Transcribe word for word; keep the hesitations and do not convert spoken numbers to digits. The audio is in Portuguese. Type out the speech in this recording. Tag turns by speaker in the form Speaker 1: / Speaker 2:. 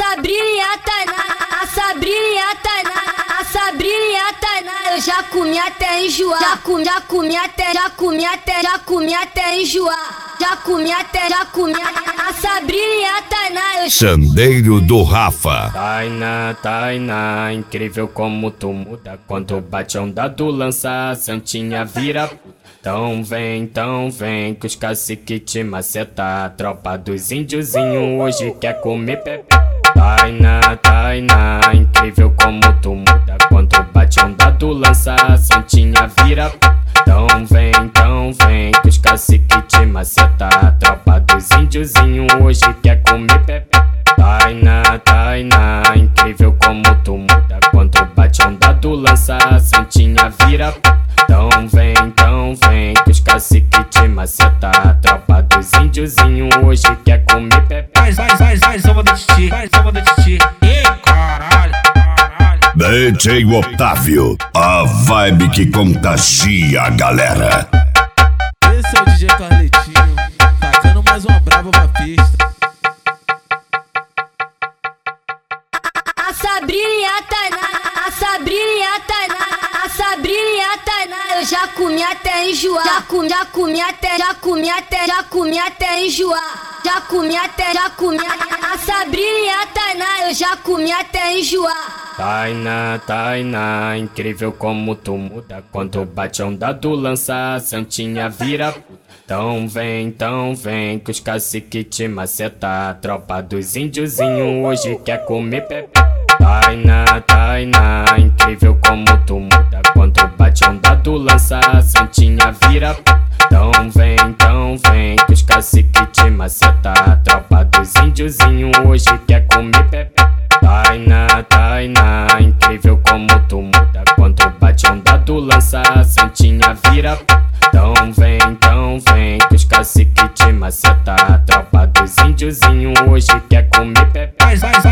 Speaker 1: Sabrina e a Tainá, a Sabrina e a Tainá, a Sabrina e a Tainá, eu já comi até enjoar, já comi, já comi até, já comi até, já comi até enjoar, já comi até, já comi a Sabrina e a Tainá, eu...
Speaker 2: Sandeiro do Rafa.
Speaker 3: Tainá, Tainá, incrível como tu muda quando bate onda do lança, a santinha vira puta. Então vem, então vem, que os cacique te maceta, a tropa dos índiozinho hoje quer comer pepe. Tainá, Tainá, incrível como tu muda quando bate onda do lança, a santinha vira puta. Então vem, então vem, que os cacique te maceta, a tropa dos índiozinho hoje quer comer pepe. Tainá, Tainá, incrível como tu muda quando bate onda do lança, a santinha vira puta. Então vem, então vem, que os cacique te maceta, a tropa dos índiozinho hoje quer comer pepe.
Speaker 4: Vai, vai, vai, vai, zoma da titi, vai, zoma da titi. Ih, caralho, caralho.
Speaker 2: D J Otávio, a vibe que contagia a galera.
Speaker 5: Esse é o D J Carletinho, tacando mais uma brava pra pista.
Speaker 1: A Sabrina e a Tainá, a Sabrina e a Tainá, a Sabrina e a Tainá, eu já comi até enjoar, já comi, já comi até, já comi até, já comi até enjoar, já comi até, já comi a Sabrina e a Tainá, eu já comi até enjoar.
Speaker 3: Tainá, Tainá, incrível como tu muda quando bate onda do lança, a santinha vira puta. Então vem, então vem, que os cacique te maceta, a tropa dos índiozinho hoje quer comer pepe. Tainá, Tainá, incrível como tu muda quando bate onda do lança, a santinha vira puta. Então vem, então vem, que os cacique te maceta, a tropa dos índiozinho hoje quer comer pepe. Tainá, Tainá, incrível como tu muda quando bate onda do lança, a santinha vira puta. Então vem, então vem, que os cacique te maceta, a tropa dos índiozinho hoje quer comer pepe.
Speaker 4: Vai, vai, vai.